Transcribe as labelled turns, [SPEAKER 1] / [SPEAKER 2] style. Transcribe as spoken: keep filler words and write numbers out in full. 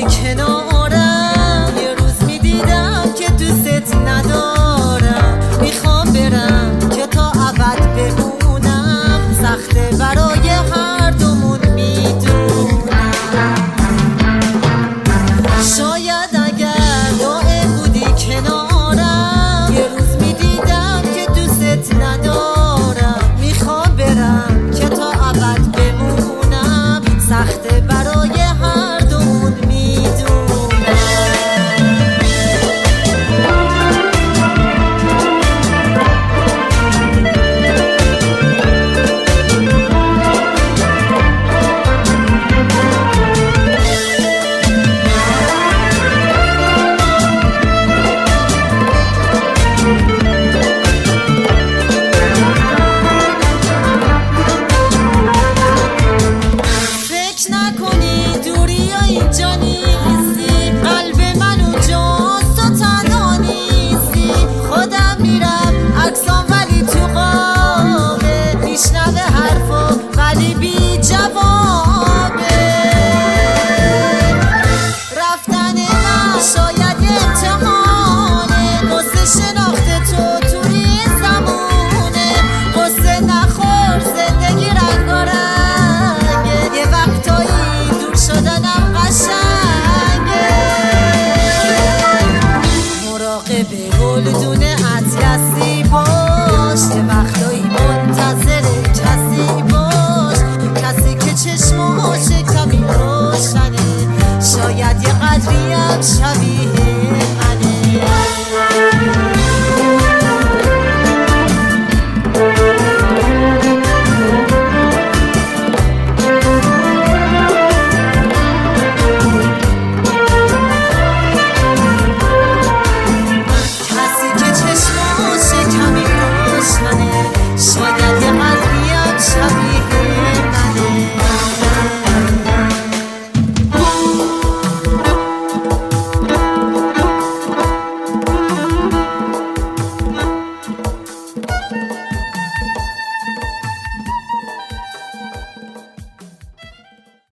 [SPEAKER 1] کنارم، یه روز میدیدم که دوستت ندارم. میخوام برم که تا ابد بمونم، سخته برای هر دومون میدونم. شاید اگر دائم بودی کنارم، یه روز میدیدم که دوستت ندارم. میخوام برم که تا ابد بمونم، سخته برای هر دومون میدونم. اینجا نیستی، قلب من اونجاست، تو تنها نیستی. خودم میرم عکسام ولی تو قابه، میشنوه حرفا ولی بی جوابه. رفتن من شاید یه امتحانه، قصه شناخت تو توی زمونه. قصه نخور زندگی رنگارنگه، یه وقتایی دور شدنم گلدون اطلسی باش، یه وقتایی منتظر کسی باش، کسی که چشماش کمی روشنه، شاید یه قدری هم شبیه